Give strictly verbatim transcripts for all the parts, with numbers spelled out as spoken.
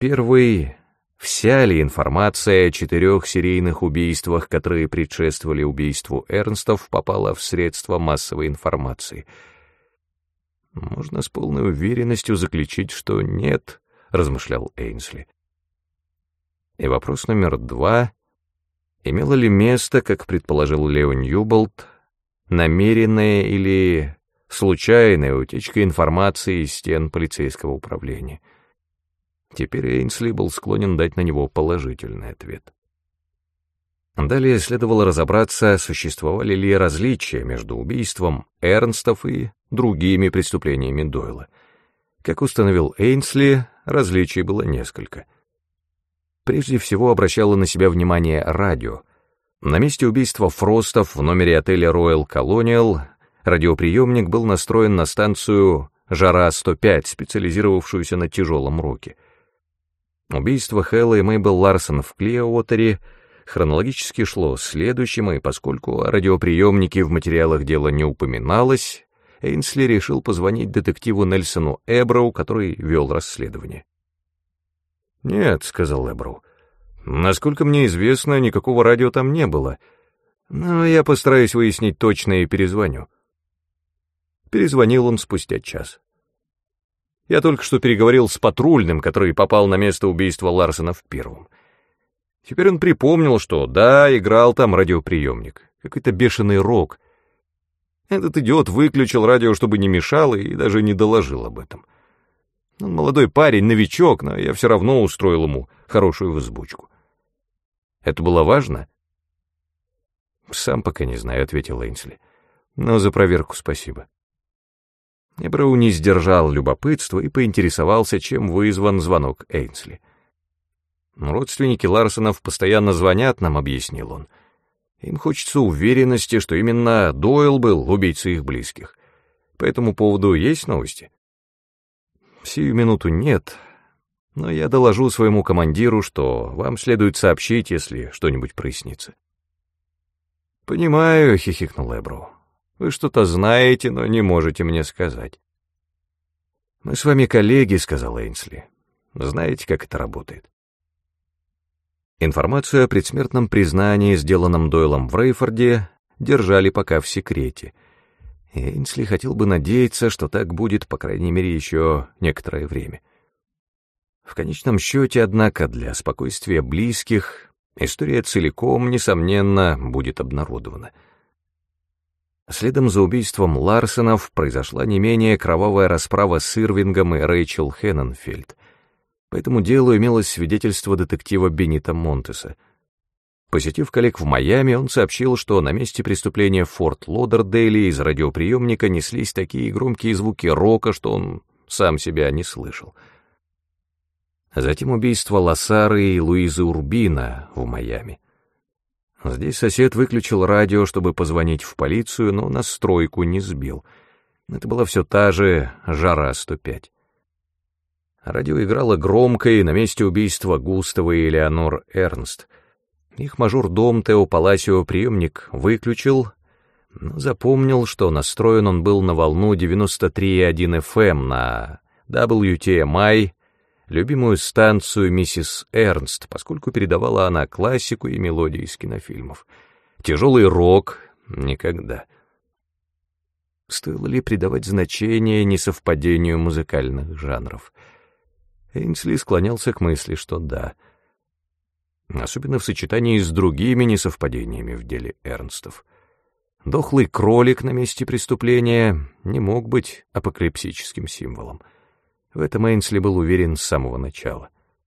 Первый — вся ли информация о четырех серийных убийствах, которые предшествовали убийству Эрнстов, попала в средства массовой информации? Можно с полной уверенностью заключить, что нет, размышлял Эйнсли. И вопрос номер два. Имело ли место, как предположил Лео Ньюболт, намеренная или случайная утечка информации из стен полицейского управления? Теперь Эйнсли был склонен дать на него положительный ответ. Далее следовало разобраться, существовали ли различия между убийством Эрнстов и другими преступлениями Дойла. Как установил Эйнсли, различий было несколько. Прежде всего обращало на себя внимание радио. На месте убийства Фростов в номере отеля Royal Colonial радиоприемник был настроен на станцию «Жара сто пять», специализировавшуюся на тяжелом роке. Убийство Хэлла и Мэйбел Ларсон в Клиоуотере хронологически шло следующим, и поскольку о радиоприемнике в материалах дела не упоминалось, Эйнсли решил позвонить детективу Нельсону Эброу, который вел расследование. «Нет», — сказал Эброу, — «насколько мне известно, никакого радио там не было, но я постараюсь выяснить точно и перезвоню». Перезвонил он спустя час. «Я только что переговорил с патрульным, который попал на место убийства Ларсона в первом. Теперь он припомнил, что да, играл там радиоприемник, какой-то бешеный рок. Этот идиот выключил радио, чтобы не мешало, и даже не доложил об этом. Он молодой парень, новичок, но я все равно устроил ему хорошую взбучку. Это было важно?» «Сам пока не знаю», — ответил Эйнсли, — «но за проверку спасибо». Эброу не сдержал любопытства и поинтересовался, чем вызван звонок Эйнсли. «Родственники Ларсонов постоянно звонят нам», — объяснил он. «Им хочется уверенности, что именно Дойл был убийцей их близких. По этому поводу есть новости?» «Сию минуту нет, но я доложу своему командиру, что вам следует сообщить, если что-нибудь прояснится». «Понимаю», — хихикнул Эброу. «Вы что-то знаете, но не можете мне сказать». «Мы с вами коллеги», — сказал Эйнсли. «Знаете, как это работает». Информацию о предсмертном признании, сделанном Дойлом в Рейфорде, держали пока в секрете. Эйнсли хотел бы надеяться, что так будет, по крайней мере, еще некоторое время. В конечном счете, однако, для спокойствия близких история целиком, несомненно, будет обнародована. Следом за убийством Ларсонов произошла не менее кровавая расправа с Ирвингом и Рэйчел Хенненфельд. По этому делу имелось свидетельство детектива Беннита Монтеса. Посетив коллег в Майами, он сообщил, что на месте преступления в Форт Лодердейле из радиоприемника неслись такие громкие звуки рока, что он сам себя не слышал. Затем убийство Лассары и Луизы Урбина в Майами. Здесь сосед выключил радио, чтобы позвонить в полицию, но настройку не сбил. Это была все та же «Жара сто пять». Радио играло громко, и на месте убийства Густава и Элеонор Эрнст. Их мажордом Тео Паласио приемник выключил, но запомнил, что настроен он был на волну девяносто три и один эф эм на дабл ю ти эм ай, любимую станцию миссис Эрнст, поскольку передавала она классику и мелодии из кинофильмов. Тяжелый рок — никогда. Стоило ли придавать значение несовпадению музыкальных жанров? Эйнсли склонялся к мысли, что да. Особенно в сочетании с другими несовпадениями в деле Эрнстов. Дохлый кролик на месте преступления не мог быть апокалипсическим символом. В этом Эйнсли был уверен с самого начала.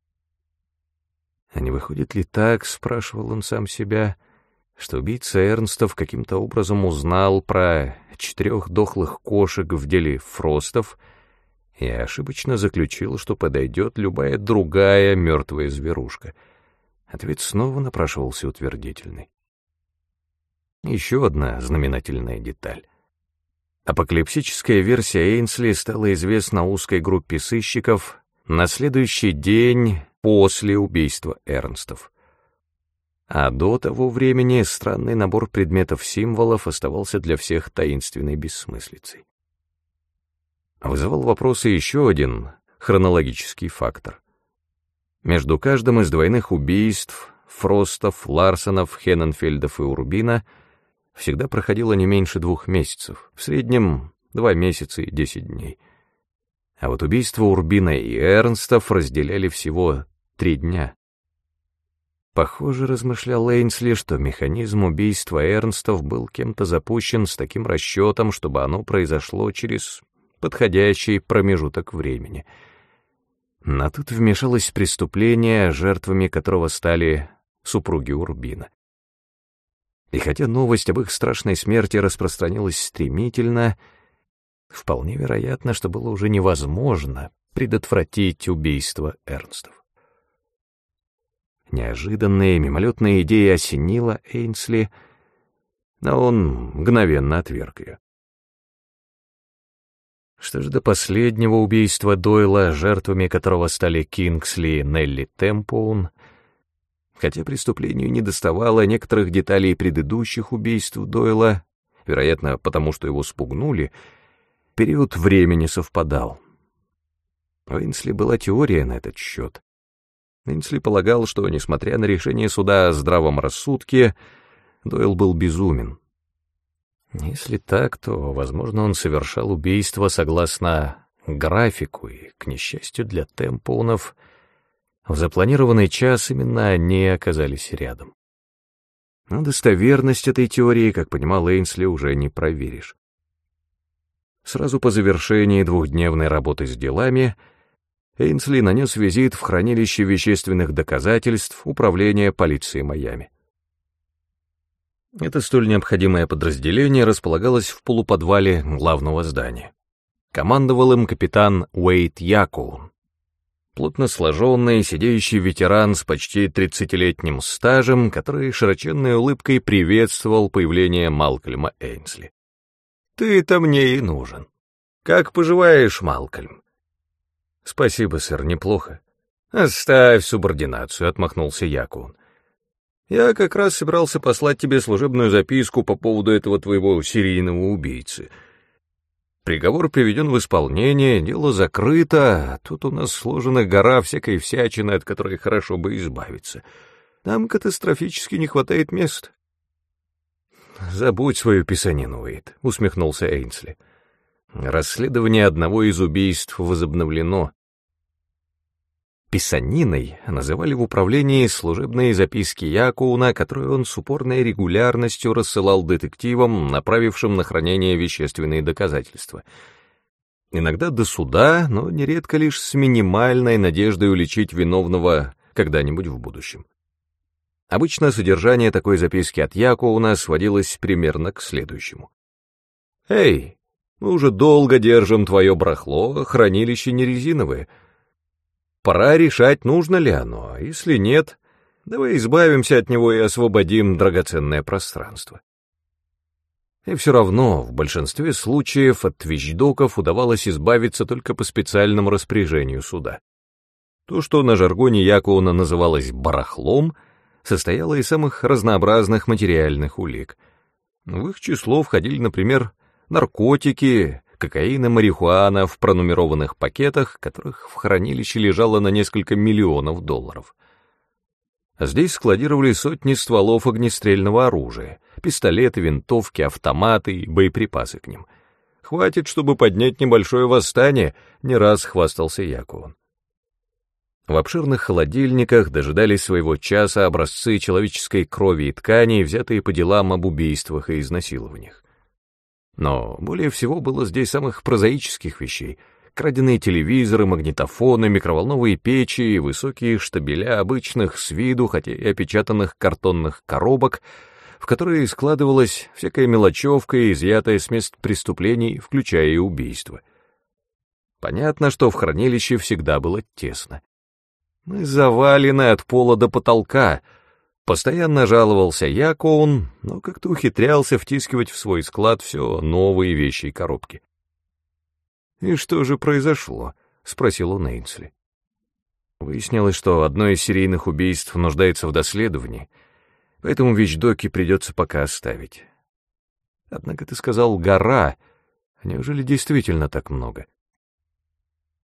А не выходит ли так, спрашивал он сам себя, что убийца Эрнстов каким-то образом узнал про четырех дохлых кошек в деле Фростов и ошибочно заключил, что подойдет любая другая мертвая зверушка. Ответ снова напрашивался утвердительный. Еще одна знаменательная деталь. Апокалипсическая версия Эйнсли стала известна узкой группе сыщиков на следующий день после убийства Эрнстов. А до того времени странный набор предметов-символов оставался для всех таинственной бессмыслицей. Вызывал вопросы еще один хронологический фактор. Между каждым из двойных убийств Фростов, Ларсонов, Хенненфельдов и Урбина всегда проходило не меньше двух месяцев, в среднем два месяца и десять дней. А вот убийства Урбина и Эрнстов разделяли всего три дня. Похоже, размышлял Эйнсли, что механизм убийства Эрнстов был кем-то запущен с таким расчетом, чтобы оно произошло через подходящий промежуток времени. Но тут вмешалось преступление, жертвами которого стали супруги Урбина. И хотя новость об их страшной смерти распространилась стремительно, вполне вероятно, что было уже невозможно предотвратить убийство Эрнстов. Неожиданная мимолетная идея осенила Эйнсли, но он мгновенно отверг ее. Что же до последнего убийства Дойла, жертвами которого стали Кингсли и Нелли Темпоун, хотя преступлению недоставало некоторых деталей предыдущих убийств Дойла, вероятно, потому что его спугнули, период времени совпадал. У Эйнсли была теория на этот счет. Эйнсли полагал, что, несмотря на решение суда о здравом рассудке, Дойл был безумен. Если так, то, возможно, он совершал убийство согласно графику, и, к несчастью для Темпоунов, в запланированный час именно они оказались рядом. Но достоверность этой теории, как понимал Эйнсли, уже не проверишь. Сразу по завершении двухдневной работы с делами Эйнсли нанес визит в хранилище вещественных доказательств Управления полиции Майами. Это столь необходимое подразделение располагалось в полуподвале главного здания. Командовал им капитан Уэйд Якоун, плотно сложенный, сидеющий ветеран с почти тридцатилетним стажем, который широченной улыбкой приветствовал появление Малкольма Эйнсли. «Ты-то мне и нужен. Как поживаешь, Малкольм?» «Спасибо, сэр, неплохо». «Оставь субординацию», — отмахнулся Якоун. «Я как раз собирался послать тебе служебную записку по поводу этого твоего серийного убийцы. Приговор приведен в исполнение, дело закрыто, а тут у нас сложена гора всякой всячины, от которой хорошо бы избавиться. Нам катастрофически не хватает мест». «Забудь свою писанину, Уэйд», — усмехнулся Эйнсли. «Расследование одного из убийств возобновлено». Писаниной называли в управлении служебные записки Якоуна, которые он с упорной регулярностью рассылал детективам, направившим на хранение вещественные доказательства. Иногда до суда, но нередко лишь с минимальной надеждой уличить виновного когда-нибудь в будущем. Обычно содержание такой записки от Якоуна сводилось примерно к следующему. «Эй, мы уже долго держим твое барахло, хранилище не резиновое. Пора решать, нужно ли оно, а если нет, давай избавимся от него и освободим драгоценное пространство». И все равно в большинстве случаев от вещдоков удавалось избавиться только по специальному распоряжению суда. То, что на жаргоне Якоуна называлось «барахлом», состояло из самых разнообразных материальных улик. В их число входили, например, наркотики, кокаин и марихуана в пронумерованных пакетах, которых в хранилище лежало на несколько миллионов долларов. А здесь складировали сотни стволов огнестрельного оружия, пистолеты, винтовки, автоматы и боеприпасы к ним. Хватит, чтобы поднять небольшое восстание, не раз хвастался Якоун. В обширных холодильниках дожидались своего часа образцы человеческой крови и тканей, взятые по делам об убийствах и изнасилованиях. Но более всего было здесь самых прозаических вещей: краденые телевизоры, магнитофоны, микроволновые печи и высокие штабеля обычных с виду, хотя и опечатанных картонных коробок, в которые складывалась всякая мелочевка, изъятая с мест преступлений, включая и убийства. Понятно, что в хранилище всегда было тесно. Мы завалены от пола до потолка. Постоянно жаловался Якоун, но как-то ухитрялся втискивать в свой склад все новые вещи и коробки. «И что же произошло?» — спросил он Эйнсли. Выяснилось, что одно из серийных убийств нуждается в доследовании, поэтому вещдоки придется пока оставить. Однако ты сказал «гора». Неужели действительно так много?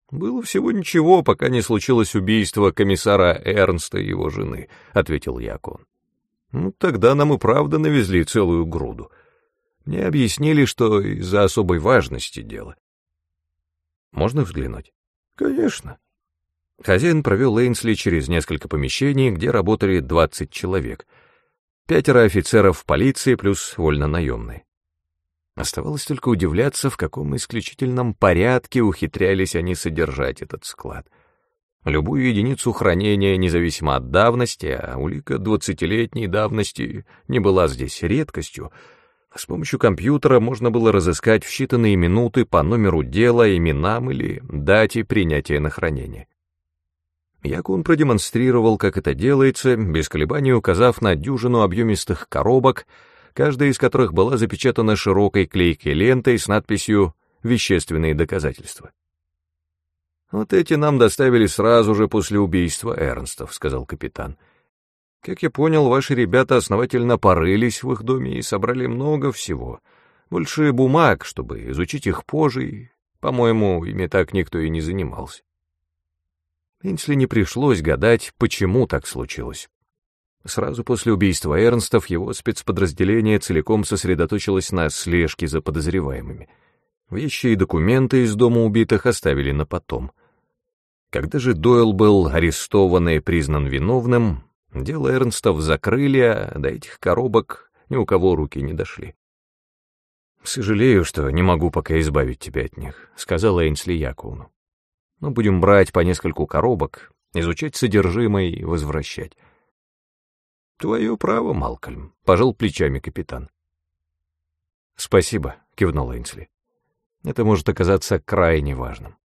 «Было всего ничего, пока не случилось убийство комиссара Эрнста и его жены», — ответил Якон. «Ну, тогда нам и правда навезли целую груду. Мне объяснили, что из-за особой важности дела». «Можно взглянуть?» «Конечно». Хозяин провел Эйнсли через несколько помещений, где работали двадцать человек. Пятеро офицеров полиции плюс вольнонаемные. Оставалось только удивляться, в каком исключительном порядке ухитрялись они содержать этот склад. Любую единицу хранения, независимо от давности, а улика двадцатилетней давности не была здесь редкостью, с помощью компьютера можно было разыскать в считанные минуты по номеру дела, именам или дате принятия на хранение. Якун продемонстрировал, как это делается, без колебаний указав на дюжину объемистых коробок, каждая из которых была запечатана широкой клейкой лентой с надписью «Вещественные доказательства». «Вот эти нам доставили сразу же после убийства Эрнстов», — сказал капитан. «Как я понял, ваши ребята основательно порылись в их доме и собрали много всего. Больше бумаг, чтобы изучить их позже, и, по-моему, ими так никто и не занимался». Эйнсли не пришлось гадать, почему так случилось. Сразу после убийства Эрнстов его спецподразделение целиком сосредоточилось на слежке за подозреваемыми. Вещи и документы из дома убитых оставили на потом. Когда же Дойл был арестован и признан виновным, дело Эрнстов закрыли, а до этих коробок ни у кого руки не дошли. «Сожалею, что не могу пока избавить тебя от них», — сказал Эйнсли Якуну. «Мы будем брать по нескольку коробок, изучать содержимое и возвращать». «Твое право, Малкольм», — пожал плечами капитан. «Спасибо», — кивнул Эйнсли. «Это может оказаться крайне важным».